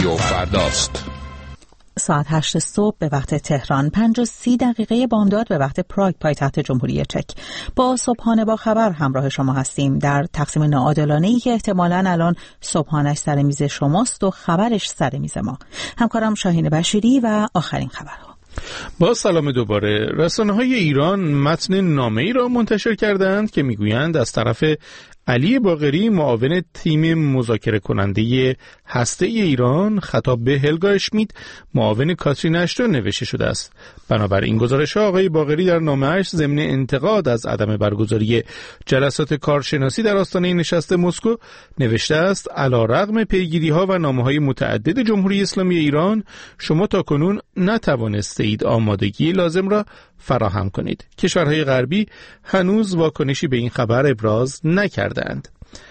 رادیو فرداست. ساعت 8 صبح به وقت تهران، 5:30 بامداد به وقت پراگ پایتخت جمهوری چک. با صبحانه با خبر همراه شما هستیم در تقسیم ناعادلانه‌ای که احتمالاً الان صبحانه‌اش سر میز شماست و خبرش سر میز ما. همکارم شاهین بشیری و آخرین خبرها. با سلام دوباره. رسانه‌های ایران متن نامه‌ای را منتشر کردند که میگویند از طرف علی باقری معاون تیم مذاکره کننده هسته ایران خطاب به هلگا اشمیت معاون کاترین اشتون نوشته شده است. بنابراین گزارش آقای باقری در نامه‌اش ضمن انتقاد از عدم برگزاری جلسات کارشناسی در آستانه نشست مسکو نوشته است: علیرغم پیگیری‌ها و نامه‌های متعدد جمهوری اسلامی ایران، شما تاکنون نتوانستید آمادگی لازم را فراهم کنید. کشورهای غربی هنوز واکنشی به این خبر ابراز نکردند.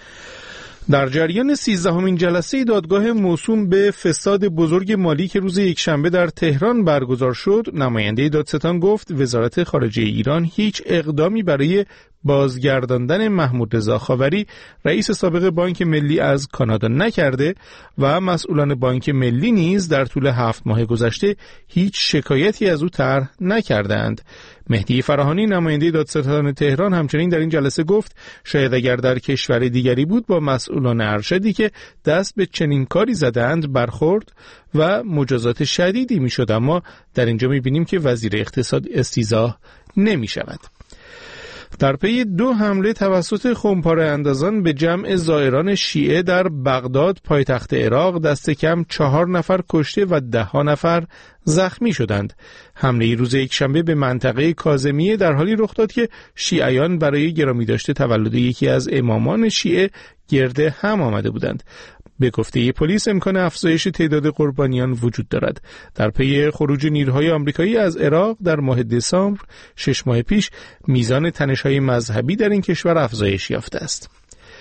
در جریان 13مین جلسه دادگاه موسوم به فساد بزرگ مالی که روز یکشنبه در تهران برگزار شد، نماینده دادستان گفت وزارت خارجه ایران هیچ اقدامی برای بازگرداندن محمود رضا خاوری رئیس سابق بانک ملی از کانادا نکرده و مسئولان بانک ملی نیز در طول 7 ماه گذشته هیچ شکایتی از او طرح نکردند. مهدی فراهانی نماینده دادستان تهران همچنین در این جلسه گفت شاید اگر در کشور دیگری بود با مسئولان ارشدی که دست به چنین کاری زدند برخورد و مجازات شدیدی میشد، اما در اینجا میبینیم که وزیر اقتصاد استیضاح نمیشود. در پی 2 حمله توسط خمپاره اندازان به جمع زائران شیعه در بغداد پایتخت عراق دست کم 4 نفر کشته و 10 نفر زخمی شدند. حمله روز یکشنبه به منطقه کاظمیه در حالی رخ داد که شیعیان برای گرامی داشته تولد یکی از امامان شیعه گرد هم آمده بودند. به گفته پلیس امکان افزایش تعداد قربانیان وجود دارد. در پی خروج نیروهای آمریکایی از عراق در ماه دسامبر 6 ماه پیش میزان تنش‌های مذهبی در این کشور افزایش یافته است.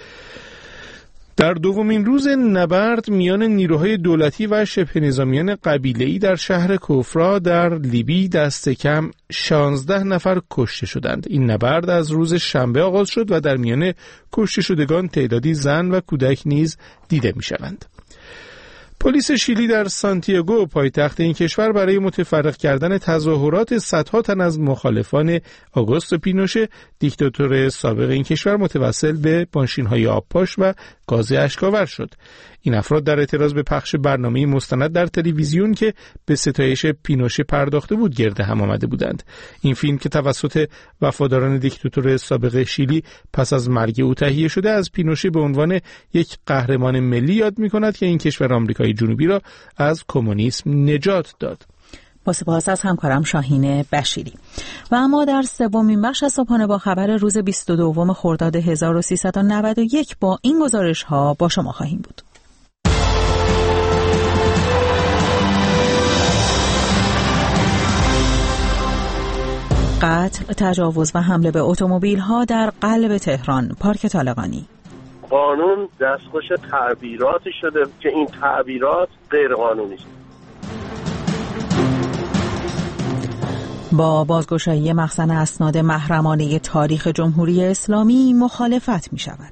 در دومین روز نبرد میان نیروهای دولتی و شبه نظامیان قبیله‌ای در شهر کوفرا در لیبی دست کم 16 نفر کشته شدند. این نبرد از روز شنبه آغاز شد و در میان کشته شدگان تعدادی زن و کودک نیز دیده می‌شوند. پلیس شیلی در سانتیاگو پایتخت این کشور برای متفرق کردن تظاهرات صدها تن از مخالفان آگوستو پینوشه دیکتاتور سابق این کشور متوسل به ماشین‌های آبپاش و گاز اشک‌آور شد. این افراد در اعتراض به پخش برنامه مستند در تلویزیون که به ستایش پینوشه پرداخته بود گرد هم آمده بودند. این فیلم که توسط وفاداران دیکتاتور سابق شیلی پس از مرگ او تهیه شده از پینوشه به عنوان یک قهرمان ملی یاد می‌کند که این کشور آمریکای جنوبی را از کمونیسم نجات داد. با سپاس از همکارم شاهین بشیری. و اما در سومین بخش از صبحانه با خبر روز 22 خرداد 1391 با این گزارش ها با شما خواهیم بود. قتل، تجاوز و حمله به اتومبیل ها در قلب تهران، پارک طالقانی. قانون دستخوش تعبیراتی شده که این تعبیرات غیر قانونی است. با بازگشایی مخزن اسناد محرمانه تاریخ جمهوری اسلامی مخالفت می شود.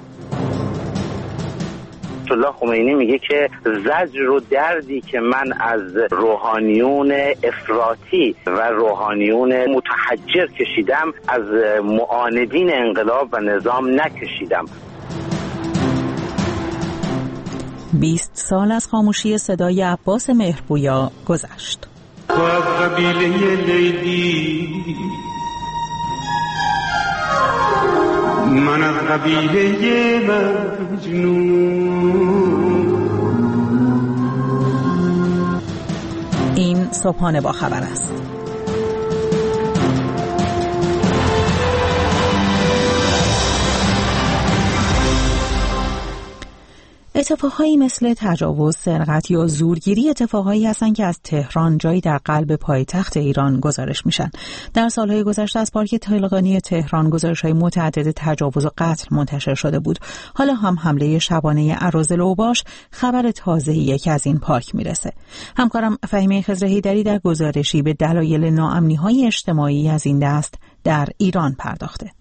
الله خمینی میگه که زجر و دردی که من از روحانیون افراطی و روحانیون متحجر کشیدم از معاندین انقلاب و نظام نکشیدم. 20 سال از خاموشی صدای عباس مهربویا گذشت. تو از قبیله لیلی، من از قبیله مجنون. این صبحانه با خبر است. اتفاقهایی مثل تجاوز، سرقت یا زورگیری اتفاقهایی هستند که از تهران، جایی در قلب پایتخت ایران، گزارش میشن. در سالهای گذشته از پارک طالقانی تهران گزارش‌های متعدد تجاوز و قتل منتشر شده بود. حالا هم حمله شبانه اراذل اوباش خبر تازه‌ای که از این پارک میرسه. همکارم فهیمه خضرهیدری در گزارشی به دلایل ناامنی‌های اجتماعی از این دست در ایران پرداخته.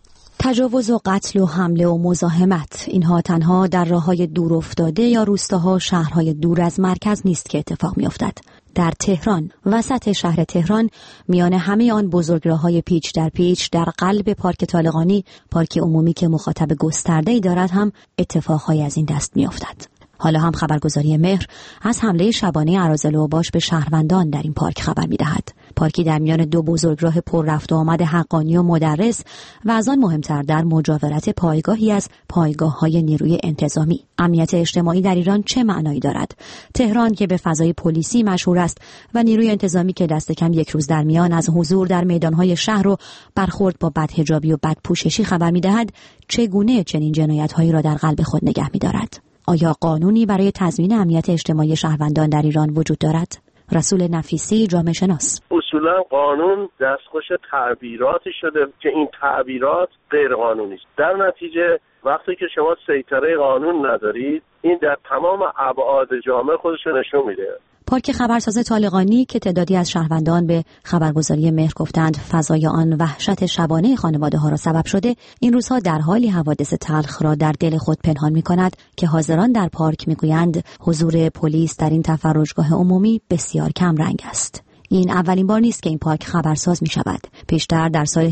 تجاوز و قتل و حمله و مزاحمت، اینها تنها در راه‌های دور افتاده یا روستاها، شهرهای دور از مرکز نیست که اتفاق می‌افتد. در تهران، وسط شهر تهران، میان همه آن بزرگراه‌های پیچ در پیچ، در قلب پارک طالقانی، پارک عمومی که مخاطب گسترده‌ای دارد، هم اتفاق‌هایی از این دست می‌افتد. حالا هم خبرگزاری مهر از حمله شبانه اراذل و اوباش به شهروندان در این پارک خبر می‌دهد. پارکی در میان دو بزرگراه پر رفت و آمد حقانی و مدرس و از آن مهمتر در مجاورت پایگاهی از پایگاه‌های نیروی انتظامی. امنیت اجتماعی در ایران چه معنایی دارد؟ تهران که به فضای پلیسی مشهور است و نیروی انتظامی که دست کم یک روز در میان از حضور در میدان‌های شهر و برخورد با بدحجابی و بدپوششی خبر می‌دهد، چگونه چنین جنایت‌هایی را در قلب خود نگه می‌دارد؟ آیا قانونی برای تضمین امنیت اجتماعی شهروندان در ایران وجود دارد؟ رسول نفیسی، جامعه شناس: اصولا قانون دستخوش تعبیراتی شده که این تعبیرات غیر قانونی است. در نتیجه وقتی که شما سیطره قانون ندارید، این در تمام ابعاد جامعه خودش نشون میده. پارک خبرساز طالقانی که تعدادی از شهروندان به خبرگزاری مهر گفتند فضای آن وحشت شبانه خانواده‌ها را سبب شده، این روزها در حالی حوادث تلخ را در دل خود پنهان می‌کند که حاضران در پارک می‌گویند حضور پلیس در این تفرجگاه عمومی بسیار کم رنگ است. این اولین بار نیست که این پارک خبرساز می شود. پیشتر در سال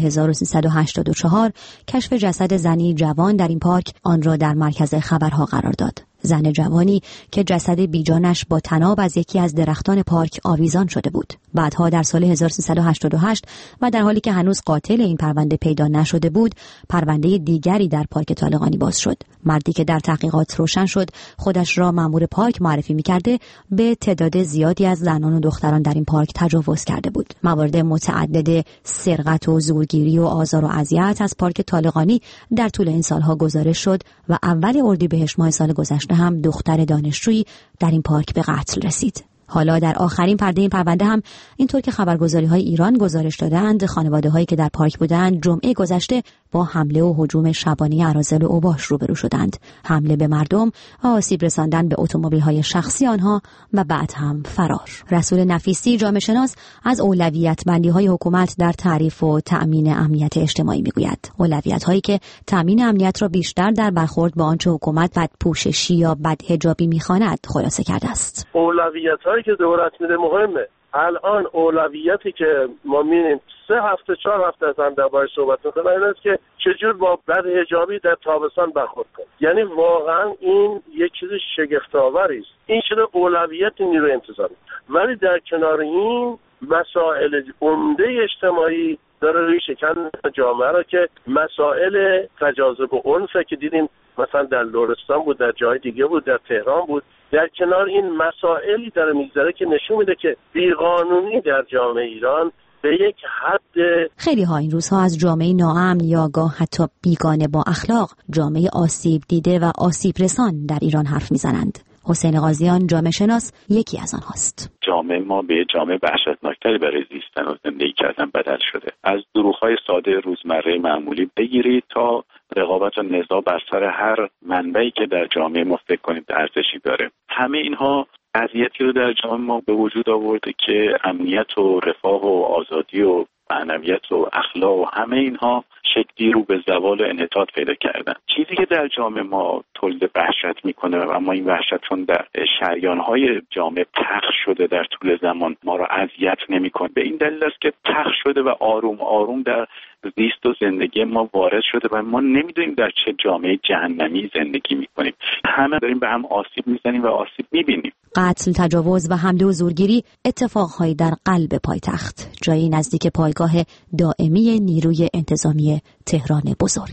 1384 کشف جسد زنی جوان در این پارک آن را در مرکز خبرها قرار داد. زن جوانی که جسد بیجانش با طناب از یکی از درختان پارک آویزان شده بود. بعدها در سال 1388 و در حالی که هنوز قاتل این پرونده پیدا نشده بود، پرونده دیگری در پارک طالقانی باز شد. مردی که در تحقیقات روشن شد خودش را مأمور پارک معرفی می‌کرده، به تعداد زیادی از زنان و دختران در این پارک تجاوز کرده بود. موارد متعدد سرقت و زورگیری و آزار و اذیت از پارک طالقانی در طول این سالها گزارش شد و اول اردیبهشت ماه سال گذشته هم دختر دانشجویی در این پارک به قتل رسید. حالا در آخرین پرده این پرونده هم اینطور که خبرگزاری‌های ایران گزارش دادند، خانواده‌هایی که در پارک بودند جمعه گذشته با حمله و هجوم شبانه اراذل و اوباش روبرو شدند. حمله به مردم و آسیب رساندن به اتومبیل‌های شخصی آنها و بعد هم فرار. رسول نفیسی، جامعه شناس، از اولویت بندی‌های حکومت در تعریف و تأمین امنیت اجتماعی می‌گوید. اولویت‌هایی که تأمین امنیت را بیشتر در برخورد با آنچه حکومت بدپوششی یا بدحجابی می‌خواند خلاصه کرده است. اولویت‌هایی که دولت میده مهمه. الان اولویتی که ما می‌بینیم 3 هفته 4 هفته از هم دربارش صحبت می‌کنیم این است که چجور با بدحجابی در تابستان برخورد کنیم. یعنی واقعا این یک چیز شگفت‌آوری است. این شده اولویت نیروی انتظامی. ولی در کنار این مسائل عمده اجتماعی داره روی شکن جامعه را که مسائل تجاوز به عنف که دیدیم مثلا در لرستان بود، در جای دیگه بود، در تهران بود. در کنار این مسائلی داره میگذره که نشون میده که بیقانونی در جامعه ایران به یک حد. خیلی ها این روزها از جامعه ناامن یا گاه حتی بیگانه با اخلاق، جامعه آسیب دیده و آسیب رسان در ایران حرف میزنند. حسین قاضیان، جامعه شناس، یکی از آنهاست. جامعه ما به جامعه وحشتناکتری برای زیستن و زندگی کردن بدل شده. از دروغ‌های ساده روزمره معمولی بگیرید تا رقابت و نزاع بر سر هر منبعی که در جامعه ما فکر کنید ارزشی داره. همه اینها وضعیتی رو در جامعه ما به وجود آورده که امنیت و رفاه و آزادی و معنویت و اخلاق و همه اینها شکلی رو به زوال و انحطاط پیدا کردن. چیزی که در جامعه ما تولید وحشت میکنه و اما این وحشت چون در شریان‌های جامعه پخش شده در طول زمان ما را اذیت نمیکنه. به این دلیل است که پخش شده و آروم آروم در زیست و زندگی ما وارد شده و ما نمیدونیم در چه جامعه جهنمی زندگی میکنیم. همه داریم به هم آسیب میزنیم و آسیب میبینیم. قتل، تجاوز و حمله و زورگیری اتفاقهایی در قلب پایتخت، جایی نزدیک پایگاه دائمی نیروی انتظامی تهران بزرگ.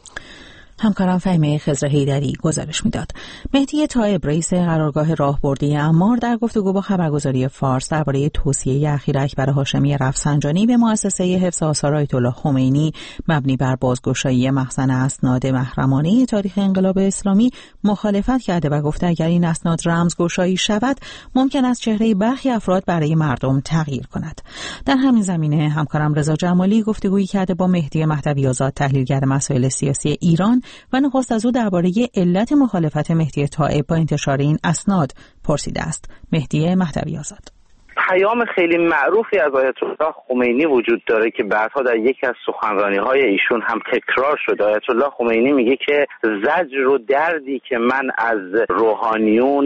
همکارم فهیمه خضر حیدری گزارش میداد. مهدی طائب، رئیس قرارگاه راهبردی عمار، در گفتگو با خبرگزاری فارس درباره توصیه اخیر اکبر هاشمی رفسنجانی به مؤسسه حفظ آثار آیت الله خمینی مبنی بر بازگشایی مخزن اسناد محرمانه تاریخ انقلاب اسلامی مخالفت کرده و گفته اگر این اسناد رمزگشایی شود ممکن است چهره برخی افراد برای مردم تغییر کند. در همین زمینه همکارم رضا جمالی گفتگویی کرده با مهدی مهدوی آزاد، تحلیلگر مسائل سیاسی ایران، و نخست از او درباره علت مخالفت مهدی طائب با انتشار این اسناد پرسیده است. مهدی مهدوی آزاد: پیام خیلی معروفی از آیت الله خمینی وجود داره که بعدها در یکی از سخنرانی‌های ایشون هم تکرار شد. آیت الله خمینی میگه که زجر و دردی که من از روحانیون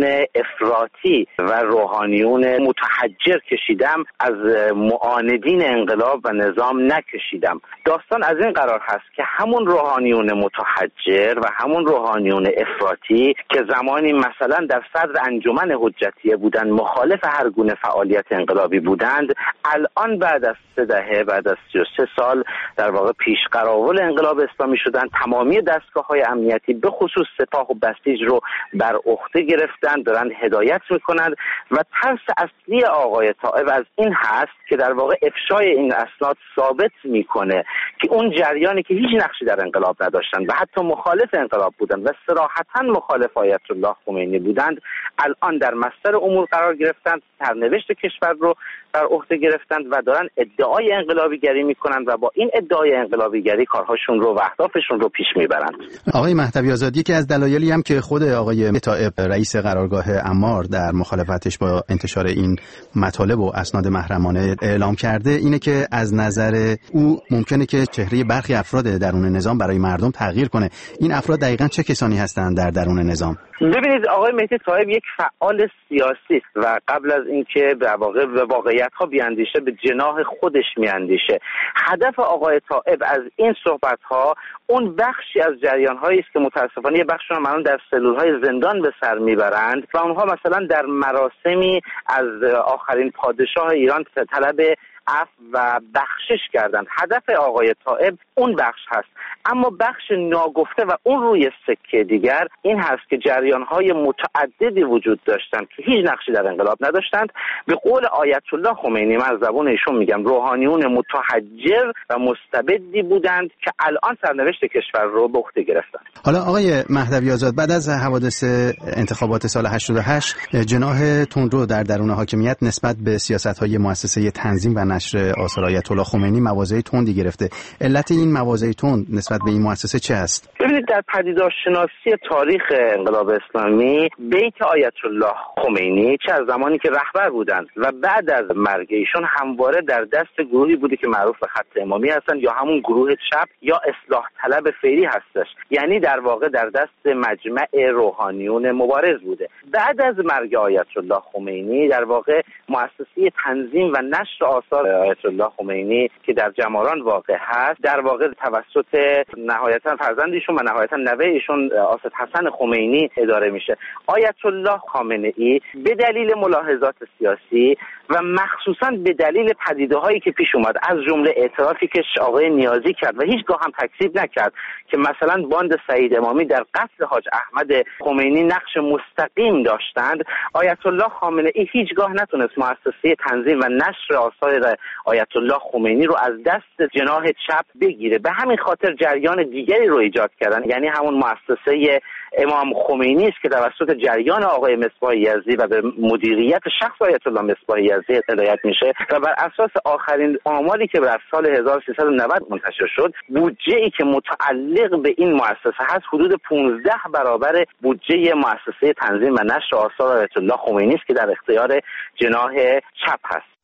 افراطی و روحانیون متحجر کشیدم از معاندین انقلاب و نظام نکشیدم. داستان از این قرار هست که همون روحانیون متحجر و همون روحانیون افراطی که زمانی مثلا در صدر انجمن حجتیه بودند، مخالف هر گونه فعالیت انقلابی بودند، الان بعد از 3 دهه، بعد از 33 سال در واقع پیش قراول انقلاب اسلامی شدند. تمامی دستگاه‌های امنیتی به خصوص سپاه و بسیج رو بر عهده گرفتند، دارن هدایت میکنند و ترس اصلی آقای طائب از این هست که در واقع افشای این اسناد ثابت میکنه که اون جریانی که هیچ نقشی در انقلاب نداشتند و حتی مخالف انقلاب بودند و صراحتاً مخالف آیت الله خمینی بودند، الان در مصدر امور قرار گرفتند، سرنوشت کشور رو بر عهده گرفتند و دارن ادعای انقلابیگری میکنند و با این ادعای انقلابیگری کارهاشون رو و اهدافشون رو پیش میبرند. آقای مهدوی آزاد، یکی از دلایلی هم که خود آقای طائب رئیس قرارگاه امار در مخالفتش با انتشار این مطالب و اسناد محرمانه اعلام کرده اینه که از نظر او ممکنه که چهره برخی افراد درون نظام برای مردم تغییر کنه. این افراد دقیقاً چه کسانی هستند در درون نظام؟ ببینید، آقای مهدی طائب یک فعال سیاسی و قبل از اینکه به واقعیت‌ها بیاندیشه به جناح خودش میاندیشه. هدف آقای طائب از این صحبت‌ها اون بخشی از جریان‌هایی است که متأسفانه بخششون هم در سلول‌های زندان به سر میبرند و اونها مثلا در مراسمی از آخرین پادشاه ایران طلب عفو و بخشش کردند. هدف آقای طائب اون بخش هست، اما بخش ناگفته و اون روی سکه دیگر این هست که جریان‌های متعددی وجود داشتند که هیچ نقشی در انقلاب نداشتند. به قول آیت الله خمینی، من از زبان ایشون میگم، روحانیون متحجر و مستبدی بودند که الان سرنوشت کشور رو به عهده گرفتند. حالا آقای مهدوی آزاد، بعد از حوادث انتخابات سال 88 جناح تندرو در درون حاکمیت نسبت به سیاست‌های مؤسسه تنظیم و نشر آثار آیت الله خمینی مواضع تندی گرفته. علت این مواضع تند نسبت به این مؤسسه چه است؟ ببینید، در پدیدارشناسی تاریخ انقلاب اسلامی بیت آیت الله خمینی چه از زمانی که رهبر بودند و بعد از مرگ ایشون همواره در دست گروهی بوده که معروف به خط امامی هستند یا همون گروه چپ یا اصلاح طلب فعلی هستش، یعنی در واقع در دست مجمع روحانیون مبارز بوده. بعد از مرگ آیت الله خمینی در واقع مؤسسه تنظیم و نشر آثار آیت الله خمینی که در جماران واقع هست در واقع توسط نهایتا فرزندشون و نهایتا نوه ایشون آصد حسن خمینی اداره میشه. آیت الله خامنه ای به دلیل ملاحظات سیاسی و مخصوصا به دلیل پدیده‌هایی که پیش اومد، از جمله اعترافی که آقای نیازی کرد و هیچگاه هم تکذیب نکرد که مثلا باند سعید امامی در قتل حاج احمد خمینی نقش مستقیم داشتند، آیت الله خامنه ای هیچگاه نتونست مؤسسه تنظیم و نشر آثار آیت الله خمینی رو از دست جناح چپ بگیره. به همین خاطر جریان دیگری رو ایجاد کردن، یعنی همون مؤسسه امام خمینی است که توسط جریان آقای مصباح یزدی و به مدیریت شخص آیت الله مصباح یزدی هدایت میشه و بر اساس آخرین آماری که در سال 1390 منتشر شد، بودجه‌ای که متعلق به این مؤسسه هست حدود 15 برابر بودجه مؤسسه تنظیم و نشر آثار آیت الله خمینی است که در اختیار جناح چپ هست.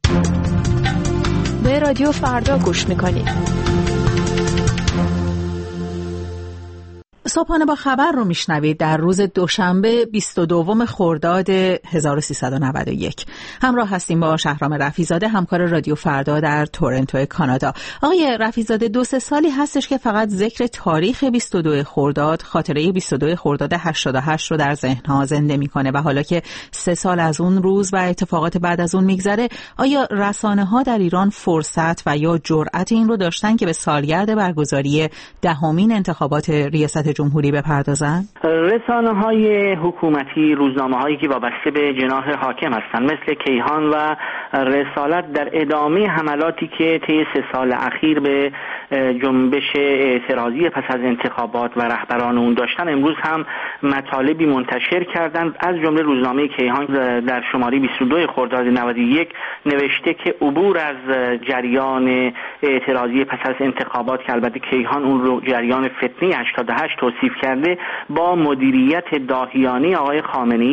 به رادیو فردا گوش میکنید. صبحانه با خبر رو میشنوید در روز دوشنبه 22 خرداد 1391. همراه هستیم با شهرام رفیع‌زاده، همکار رادیو فردا در تورنتو کانادا. آقای رفیع‌زاده، 2-3 سالی هستش که فقط ذکر تاریخ 22 خرداد، خاطره 22 خرداد 88 رو در ذهن‌ها زنده میکنه و حالا که 3 سال از اون روز و اتفاقات بعد از اون میگذره، آیا رسانه‌ها در ایران فرصت و یا جرأت این رو داشتن که به سالگرد برگزاری 10مین انتخابات ریاست جمهوری بپردازن؟ رسانه‌های حکومتی، روزنامه‌هایی که وابسته به جناح حاکم هستند مثل کیهان و رسالت در ادامه حملاتی که طی 3 سال اخیر به جنبش اعتراضی پس از انتخابات و رهبران اون داشتن، امروز هم مطالبی منتشر کردند. از جمله روزنامه کیهان در شماره 22 خرداد 91 نوشته که عبور از جریان اعتراضی پس از انتخابات که البته کیهان اون رو جریان فتنه 88 توصیف کرده، با مدیریت داهیانه آقای خامنه‌ای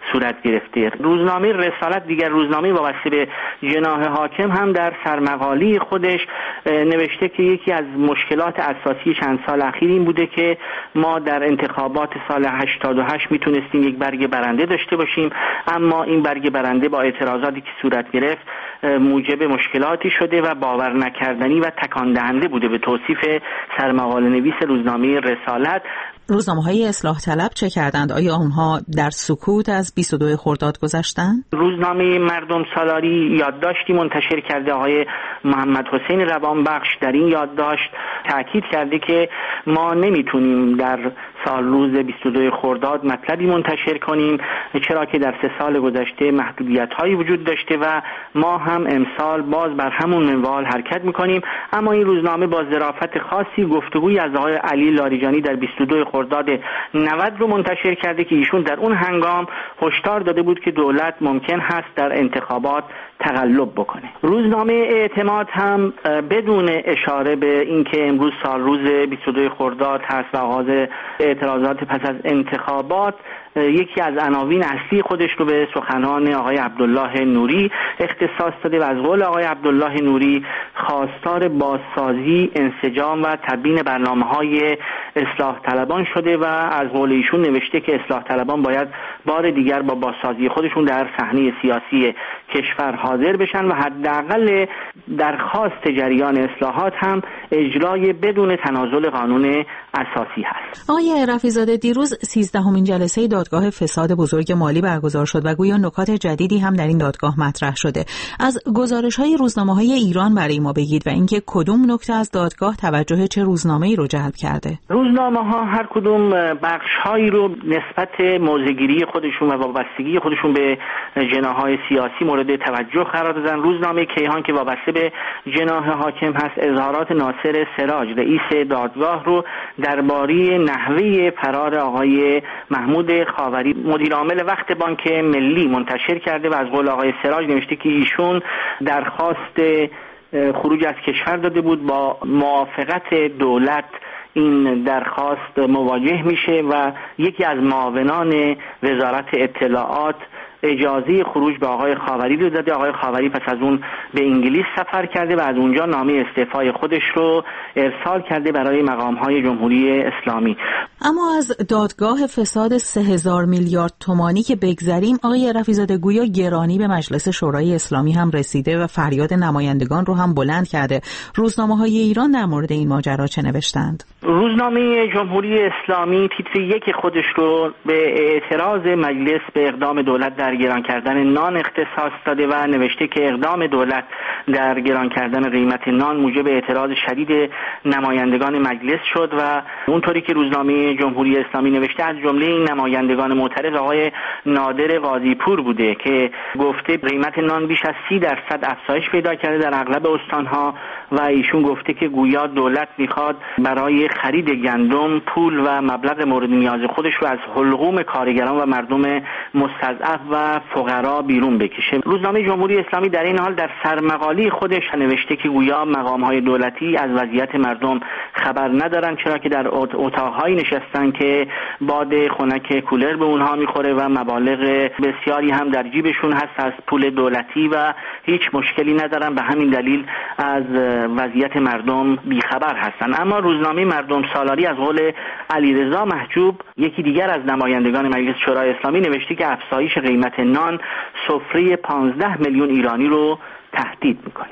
صورت گرفته. روزنامه رسالت، دیگر روزنامه وابسته به جناح حاکم، هم در سرمقاله خودش نوشته که یکی از مشکلات اساسی چند سال اخیر این بوده که ما در انتخابات سال 88 میتونستیم یک برگ برنده داشته باشیم، اما این برگ برنده با اعتراضاتی که صورت گرفت موجب مشکلاتی شده و باور نکردنی و تکان دهنده بوده، به توصیف سرمقاله نویس روزنامه رسالت. روزنامه‌های اصلاح طلب چه کردند؟ آیا آنها در سکوت از 22 خرداد گذشتند؟ روزنامه مردم سالاری یادداشتی منتشر کرده. آقای محمد حسین روانبخش در این یادداشت تاکید کرده که ما نمیتونیم در سال روز 22 خرداد مطلبی منتشر کنیم، چرا که در 3 سال گذشته محدودیت‌هایی وجود داشته و ما هم امسال باز بر همون منوال حرکت میکنیم. اما این روزنامه با ظرافت خاصی گفتگویی از آقای علی لاریجانی در 22 خرداد 90 رو منتشر کرده که ایشون در اون هنگام هشدار داده بود که دولت ممکن هست در انتخابات تقلب بکنه. روزنامه اعتماد هم بدون اشاره به اینکه امروز سال روز 22 خرداد هست و آغاز اعتراضات پس از انتخابات، یکی از عناوین اصلی خودش رو به سخنان آقای عبدالله نوری اختصاص داده و از قول آقای عبدالله نوری خواستار بازسازی، انسجام و تبیین برنامه‌های اصلاح طلبان شده و از قول ایشون نوشته که اصلاح طلبان باید بار دیگر با بازسازی خودشون در صحنه سیاسی کشور حاضر بشن و حداقل درخواست جریان اصلاحات هم اجرای بدون تنازل قانون اساسی هست. آقای رفیع‌زاده، دیروز 13مین جلسه دادگاه فساد بزرگ مالی برگزار شد و گویا نکات جدیدی هم در این دادگاه مطرح شده. از گزارش‌های روزنامه‌های ایران برای ما بگید و اینکه کدوم نکته از دادگاه توجه چه روزنامه‌ای رو جلب کرده؟ روزنامه‌ها هر کدوم بخش‌هایی رو نسبت موضع‌گیری خودشون و وابستگی خودشون به جناح‌های سیاسی مورد توجه قرار دادن. روزنامه کیهان که وابسته به جناح حاکم هست، اظهارات ناصر سراج رئیس دادگاه رو درباره نحوه فرار آقای محمود خاوری مدیر عامل وقت بانک ملی منتشر کرده و از قول آقای سراج نوشته که ایشون درخواست خروج از کشور داده بود، با موافقت دولت این درخواست مواجه میشه و یکی از معاونان وزارت اطلاعات اجازه خروج به آقای خاوری رو داده. آقای خاوری پس از اون به انگلیس سفر کرده و از اونجا نامه استعفای خودش رو ارسال کرده برای مقام‌های جمهوری اسلامی. اما از دادگاه فساد 3000 میلیارد تومانی که بگذریم، آقای رفیع‌زاده گویا گرانی به مجلس شورای اسلامی هم رسیده و فریاد نمایندگان رو هم بلند کرده. روزنامه‌های ایران در مورد این ماجرا چه نوشتند؟ روزنامه جمهوری اسلامی تیتر 1 خودش رو به اعتراض مجلس به اقدام دولت در گران کردن نان اختصاص داده و نوشته که اقدام دولت در گران کردن قیمت نان موجب اعتراض شدید نمایندگان مجلس شد و اونطوری که روزنامه جمهوری اسلامی نوشته از جمله این نمایندگان معترض آقای نادر قاضی‌پور بوده که گفته قیمت نان بیش از 30% افزایش پیدا کرده در اغلب استانها و ایشون گفته که گویا دولت میخواد برای خرید گندم پول و مبلغ مورد نیاز خودش رو از حلقوم کارگران و مردم مستضعف و فقرا بیرون بکشه. روزنامه جمهوری اسلامی در این حال در سرمقاله خودش نوشته که گویا مقام‌های دولتی از وضعیت مردم خبر ندارن، چرا که در اتاق‌هایی نشستن که باد خنک کولر به اونها میخوره و مبالغ بسیاری هم در جیبشون هست از پول دولتی و هیچ مشکلی ندارن، به همین دلیل از وضعیت مردم بیخبر هستن. اما روزنامه مردم سالاری از قول علیرضا محجوب، یکی دیگر از نمایندگان مجلس شورای اسلامی، نوشته که افزایش قیمت نان سفره 15 میلیون ایرانی رو تهدید میکنه.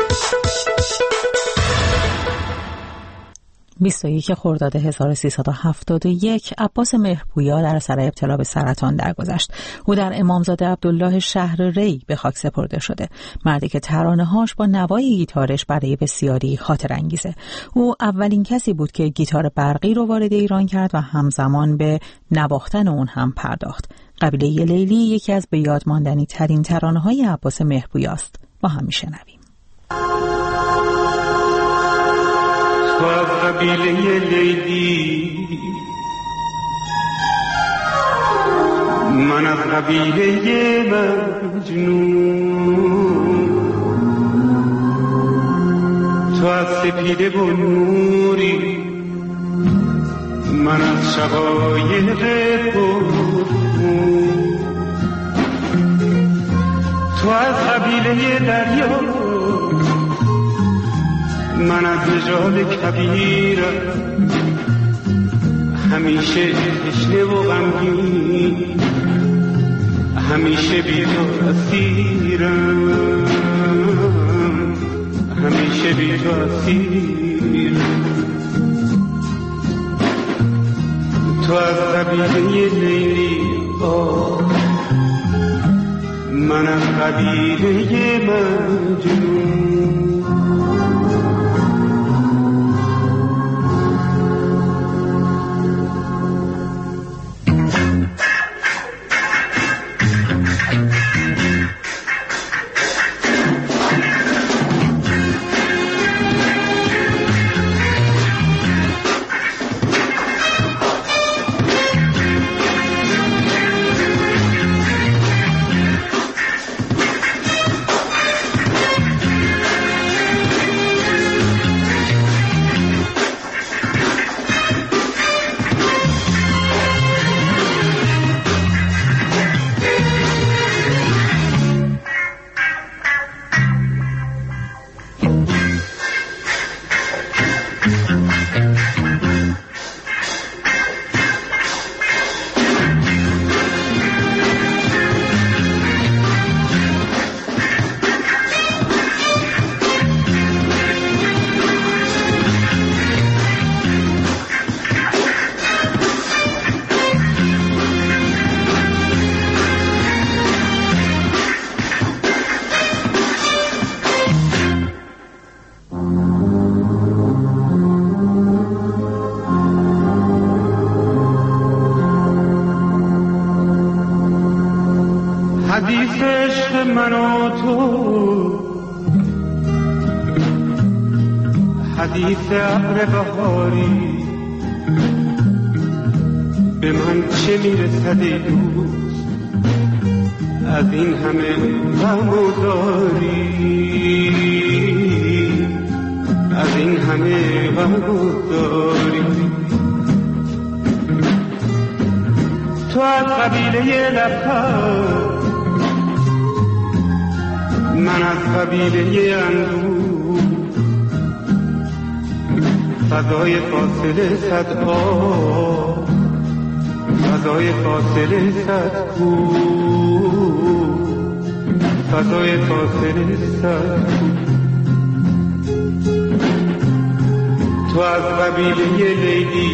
21 خرداد 1371 عباس مهرپویا در اثر ابتلا به سرطان درگذشت. او در امامزاده عبدالله شهر ری به خاک سپرده شده. مردی که ترانه‌هاش با نوای گیتارش برای بسیاری خاطر انگیزه. او اولین کسی بود که گیتار برقی رو وارد ایران کرد و همزمان به نواختن اون هم پرداخت. قبیله لیلی یکی از به یاد ماندنی ترین ترانه‌های عباس مهرپویاست. با هم میشنویم. تو از قبیله لیلی، من از قبیله مجنون، تو از سپیده و نوری، من از شقایق پرخون. تو از قبیله دریا، من از نژاد کبیرم، همیشه تشنه و غمگین، همیشه بی تو اسیرم، همیشه بی تو اسیرم. تو از قبیله لیلی، من از قبیله مجنون. حدیث عشق من و تو، حدیث ابر بهاری، به من چه میرسد ای دوست از این همه غم و زاری، از این همه غم و زاری. تو از قبیله لب‌ها، من از قبیله اندوه، فضای فاصله صد آب، فضای فاصله صد کوه، فضای فاصله صد کوه. تو از قبیله لیلی،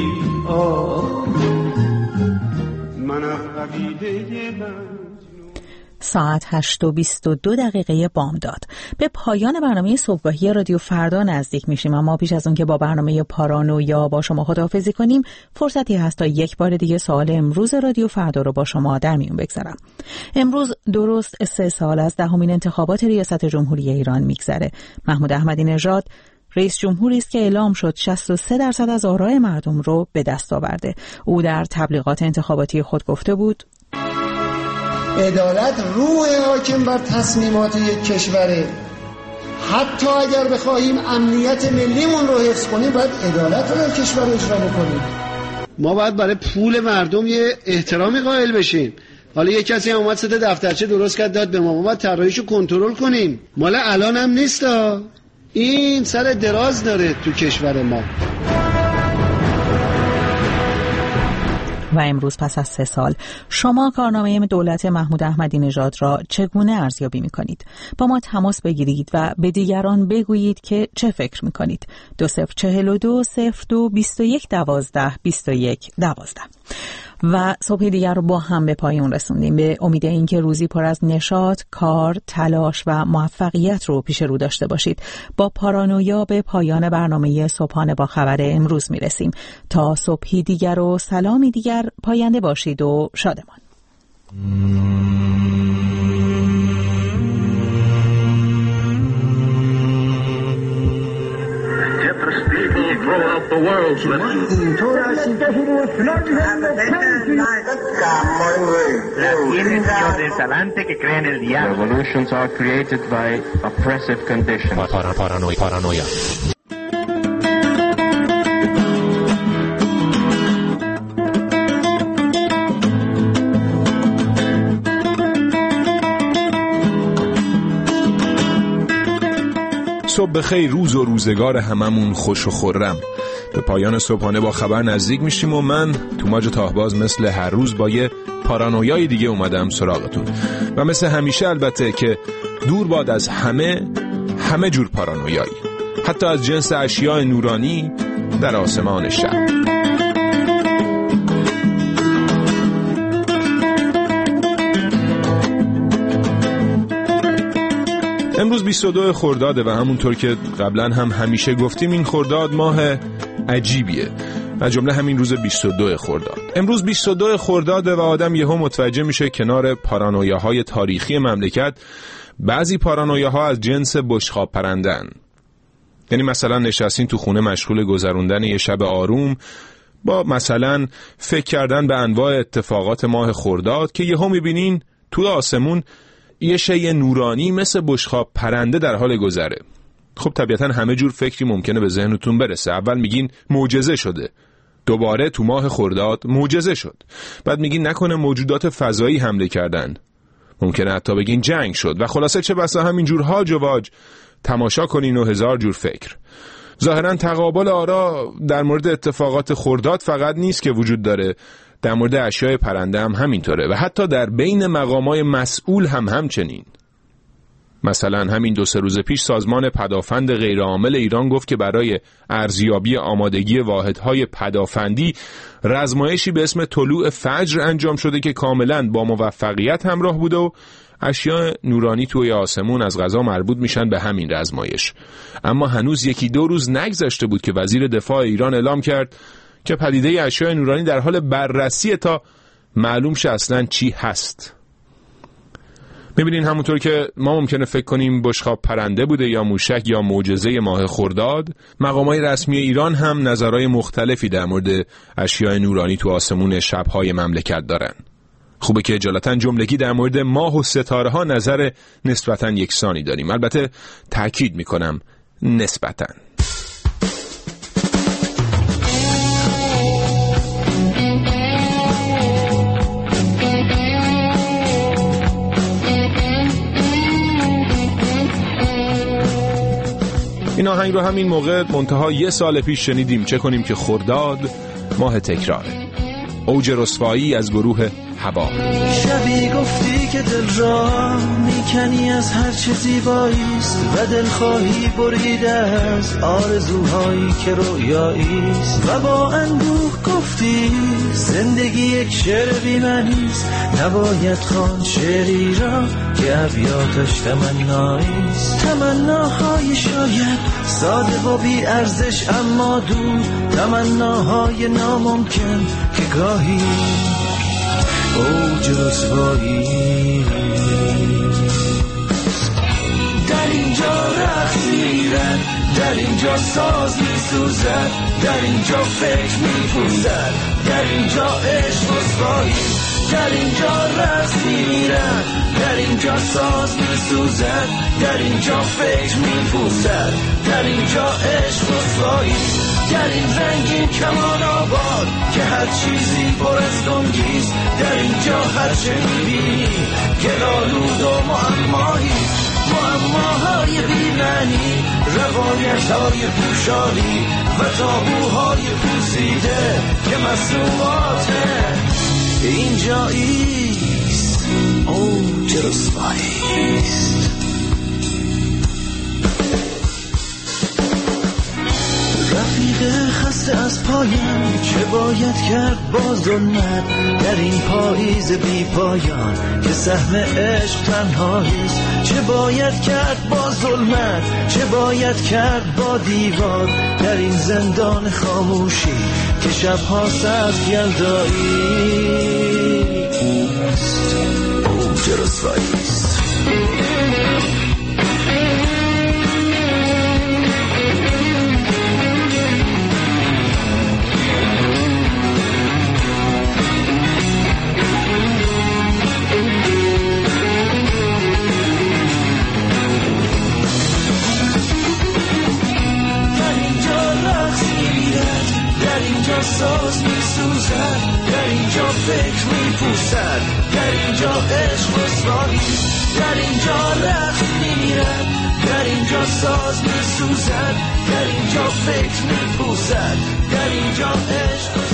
من از قبیله من. ساعت 8:22 بامداد. به پایان برنامه صبحگاهی رادیو فردا نزدیک میشیم، اما پیش از اون که با برنامه پارانویا با شما خداحافظی کنیم، فرصتی هست تا یک بار دیگه سوال امروز رادیو فردا رو با شما در میون بگذارم. امروز درست 3 سال از 10مین انتخابات ریاست جمهوری ایران میگذره. محمود احمدی نژاد رئیس جمهوری است که اعلام شد 63% از آرای مردم رو به دست آورده. او در تبلیغات انتخاباتی خود گفته بود: عدالت روح حاکم بر تصمیمات یک کشوره. حتی اگر بخواهیم امنیت ملیمون رو حفظ کنیم، باید عدالت رو در کشور اجرا بکنیم. ما باید برای پول مردم یه احترامی قائل بشیم. حالا یه کسی هم اومد 3 دفترچه درست کرد داد به ما باید طراحیشو کنترل کنیم. مال الان هم نیستا، این سر دراز داره تو کشور ما. و امروز پس از 3 سال شما کارنامه دولت محمود احمدی نژاد را چگونه ارزیابی می‌کنید؟ با ما تماس بگیرید و به دیگران بگویید که چه فکر می‌کنید. 2042 02 21 12 21 12. و صبح دیگر رو با هم به پایان رسوندیم، به امید اینکه روزی پر از نشاط، کار، تلاش و موفقیت رو پیش رو داشته باشید. با پارانویا به پایان برنامه صبحانه با خبر امروز میرسیم. تا صبحی دیگر و سلامی دیگر، پاینده باشید و شادمان. Revolutions are created by oppressive conditions. Paranoia. صبح بخیر، روز و روزگار هممون خوش و خرم. به پایان صبحانه با خبر نزدیک میشیم و من توماج تاهباز مثل هر روز با یه پارانویای دیگه اومدم سراغتون و مثل همیشه البته که دور باد از همه جور پارانویایی، حتی از جنس اشیاء نورانی در آسمان شب. امروز 22 خرداده و همونطور که قبلا هم همیشه گفتیم این خرداد ماه عجیبیه و جمله همین روز 22 خرداد. امروز 22 خرداده و آدم یهو متوجه میشه کنار پارانویاهای تاریخی مملکت بعضی پارانویاها از جنس بشقاب پرندن. یعنی مثلا نشستین تو خونه مشغول گذروندن یه شب آروم با مثلا فکر کردن به انواع اتفاقات ماه خرداد که یهو میبینین تو آسمون یه شیء نورانی مثل بشقاب پرنده در حال گذره. خب طبیعتا همه جور فکری ممکنه به ذهنتون برسه. اول میگین معجزه شده، دوباره تو ماه خرداد معجزه شد، بعد میگین نکنه موجودات فضایی حمله کردن، ممکنه حتی بگین جنگ شد و خلاصه چه بسا همین جور هاج و واج تماشا کنین و هزار جور فکر. ظاهرا تقابل آرا در مورد اتفاقات خرداد فقط نیست که وجود داره، در مورد اشیاء پرنده هم همینطوره و حتی در بین مقامات مسئول هم همچنین. مثلا همین 2-3 روز پیش سازمان پدافند غیرعامل ایران گفت که برای ارزیابی آمادگی واحدهای پدافندی رزمایشی به اسم طلوع فجر انجام شده که کاملا با موفقیت همراه بوده و اشیاء نورانی توی آسمون از قضا مربوط میشن به همین رزمایش. اما هنوز 1-2 روز نگذشته بود که وزیر دفاع ایران اعلام کرد که پدیده اشیاء نورانی در حال بررسی تا معلوم شه اصلاً چی هست. میبینین همونطور که ما ممکنه فکر کنیم بشقاب پرنده بوده یا موشک یا معجزه ماه خرداد، مقامات رسمی ایران هم نظرهای مختلفی در مورد اشیاء نورانی تو آسمون شب‌های مملکت دارن. خوبه که اجالتا جملگی در مورد ماه و ستاره ها نظر نسبتاً یکسانی داریم. البته تأکید میکنم نسبتاً. این آهنگ رو همین موقع منتها 1 سال پیش شنیدیم. چه کنیم که خرداد ماه تکراره. اوج رسوایی از گروه هوا. شبی گفتی که دل را میکنی از هر چه زیباییست و دلخواهی بریده از آرزوهایی که رویاییست و با اندوه گفتی زندگی یک شعر بی‌معنیست، نباید خوان شعری را که ابیاتش تمناییست. تمناهای شاید ساده و بی ارزش اما دور، تمناهای ناممکن که گاهی اوج رسوایی. در اینجا رقص میرن، در اینجا ساز میسوزد، در اینجا فکر میپوزد، در اینجا عشق رسوایی. در اینجا رقص میرن، در اینجا ساز میسوزد، در اینجا فکر میپوزد، در اینجا عشق رسوایی. در این رنگین کمان آباد که هر چیزی پر از دنگیست، در اینجا هر چه میبینی گلالود و معمایی، معماهای بی‌معنی، روایتهای پوشالی و تابوهای پوسیده که مصنوعات اینجاییست. اوج رسواییست. رفیق خسته از پایم چه باید کرد با ظلمت در این پاییز بی پایان که سهم عشق تنهاییست. چه باید کرد با ظلمت، چه باید کرد با دیوار در این زندان خاموشی که شبها سبز یلداییست. اوج رسواییست. ساز میسوزد، در اینجا فکر میپوسد، در اینجا عشق رسوایی، در اینجا رقص میرد، در اینجا ساز میسوزد، در اینجا فکر میپوسد، در اینجا عشق